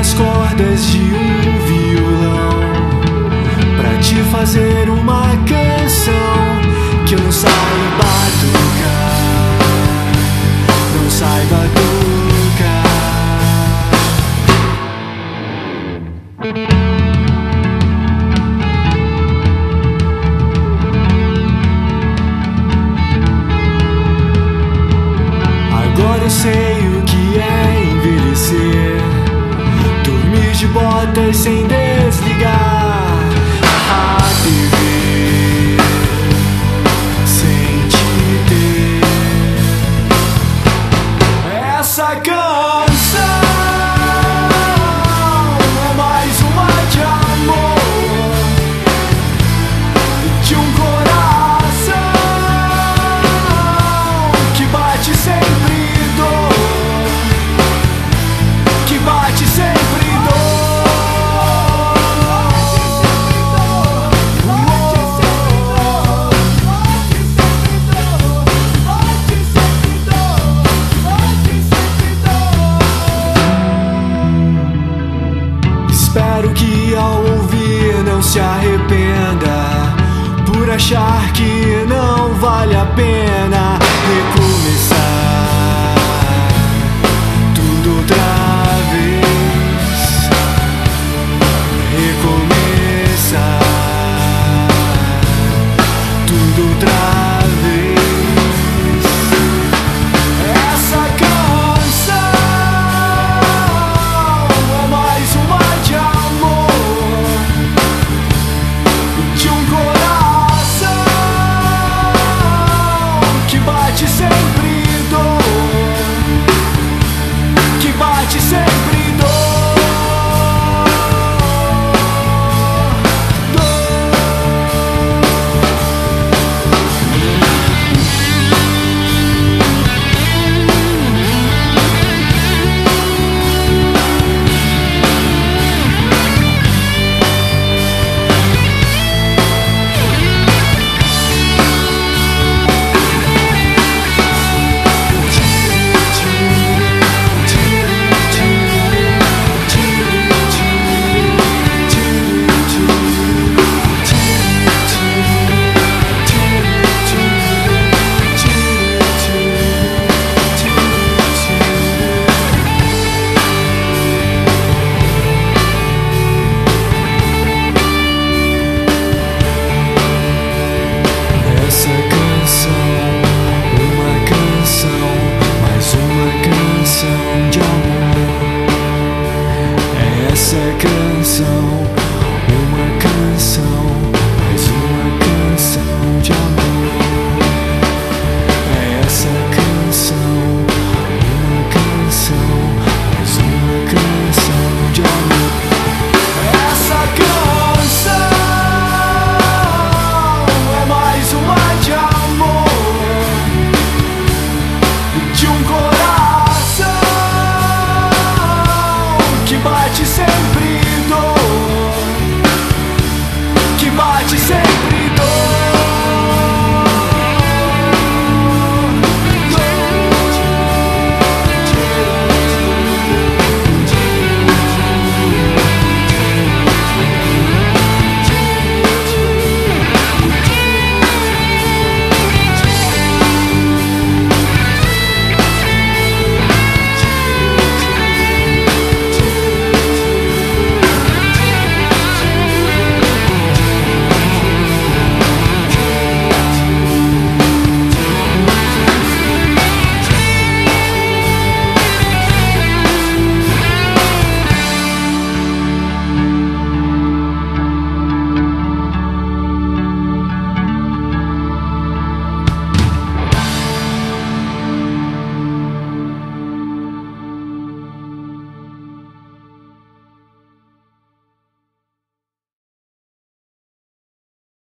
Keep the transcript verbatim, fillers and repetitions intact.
as cordas de um violão pra te fazer uma canção que eu não saiba tocar, não saiba tocar. Agora eu sei o que é envelhecer, dormir de botas sem desligar a T V, sem te ter. Essa canção é mais uma de amor, de um coração que bate sempre, que bate sempre dor. Espero que ao ouvir não se arrependa por achar que não vale a pena.